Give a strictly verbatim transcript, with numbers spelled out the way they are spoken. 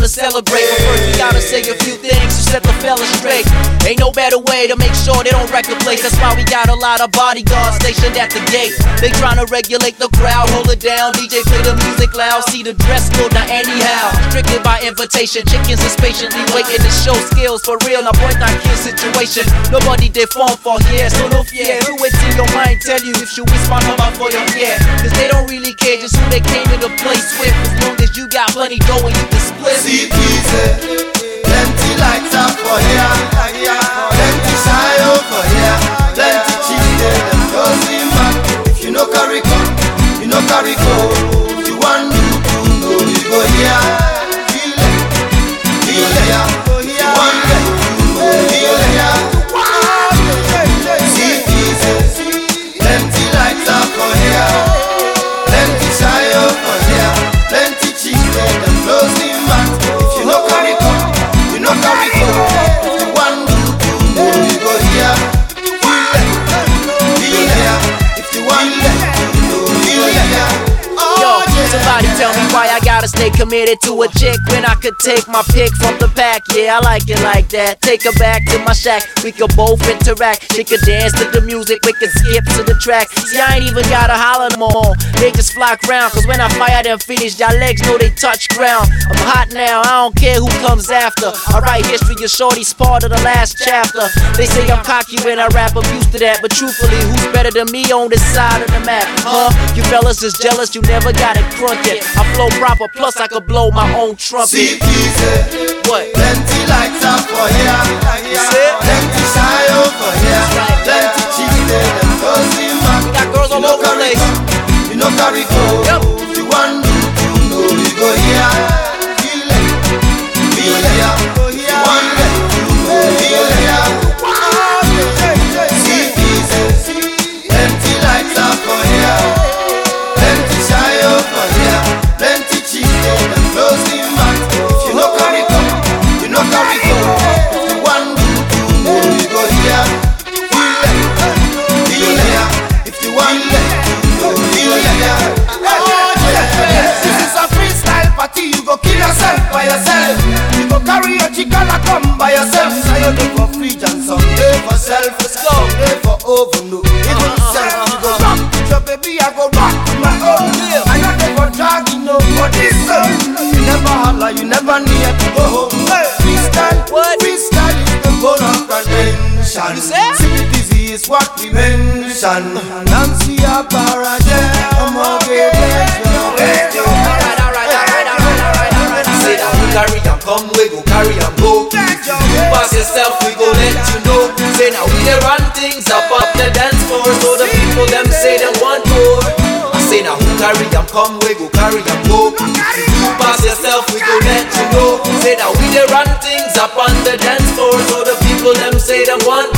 to celebrate. But first we gotta say a few things to set the fellas straight. Ain't no better way to make sure they don't wreck the place. That's why we got a lot of bodyguards stationed at the gate. They tryna regulate the crowd, hold it down. D J play the music loud, see the dress code now anyhow. Strictly by invitation, chickens is patiently waiting to show skills for real. Now boy not kill situation. Nobody did form for here, so no fear. Do it till your mind tell you if you respond about for your ear. Cause they don't really care just who they came to the place with. As long as you got plenty dough and you can split. See easy, plenty lights up for here, plenty shy over here, plenty cheese there, them doesn't matter. If you no carry gun, you no carry gold. If you want to do, no, you go here. Feel it, feel it, if you want to do, no, feel it. See easy, plenty lights up for here, plenty shy over here, plenty cheese there, them doesn't matter. If you no carry gun, you no carry gold. If you want to do, no, you go here. Feel it, feel it, if you want to do, no, feel it. Yo, somebody tell me why I gotta stay committed to a chick when I could take my pick from the pack. Yeah, I like it like that. Take her back to my shack, we could both interact. She could dance to the music, we could skip to the track. See, I ain't even gotta holler no more. They just flock round, cause when I fire them finish, y'all legs know they touch ground. I'm hot now, I don't care who comes after. I write history of shorty's part of the last chapter. They say I'm cocky when I rap, I'm used to that. But truthfully, who's better than me on this side of the map? Huh? You fellas is jealous, you never got it crunk yet. I flow proper, plus I could blow my own trumpet. See easy, What? plenty lights up for here, plenty shy over here, plenty cheese there, them doesn't matter. We got girls all over the place. You no carry gold. Yep. If you want to do, no, you go here. Feel it, feel it, if you want to do, no, feel it. See easy, plenty lights up for here, plenty shy over here, plenty cheese there, them doesn't matter. If you no carry gold, you no carry gold. If you want to do, no, you go here. Feel it, feel it, if you want to do, no, feel it. This is a freestyle party, you go kill yourself by yourself. You go carry your chicken and come by yourself. So you do for free and some day for self. Let's go, day for overload. Even self, you go rock. So baby, I go rock my own. I not there for dragging no for this song. You never holler, you never need to go home. Freestyle, What? freestyle is the bone of contention. Sympathy is what we mention. Nancy Aparade, I'm okay. Alright, alright, alright, alright, alright, alright. Say that we carry and come, we go carry and go. If you pass yourself, we go let you know. Say now we dey run things up up the dance floor, so the people them say they want more. I say now who carry and come, we go carry and go. If you pass yourself, we go let you know. Say now we dey run things up on the dance floor, so the people them say they want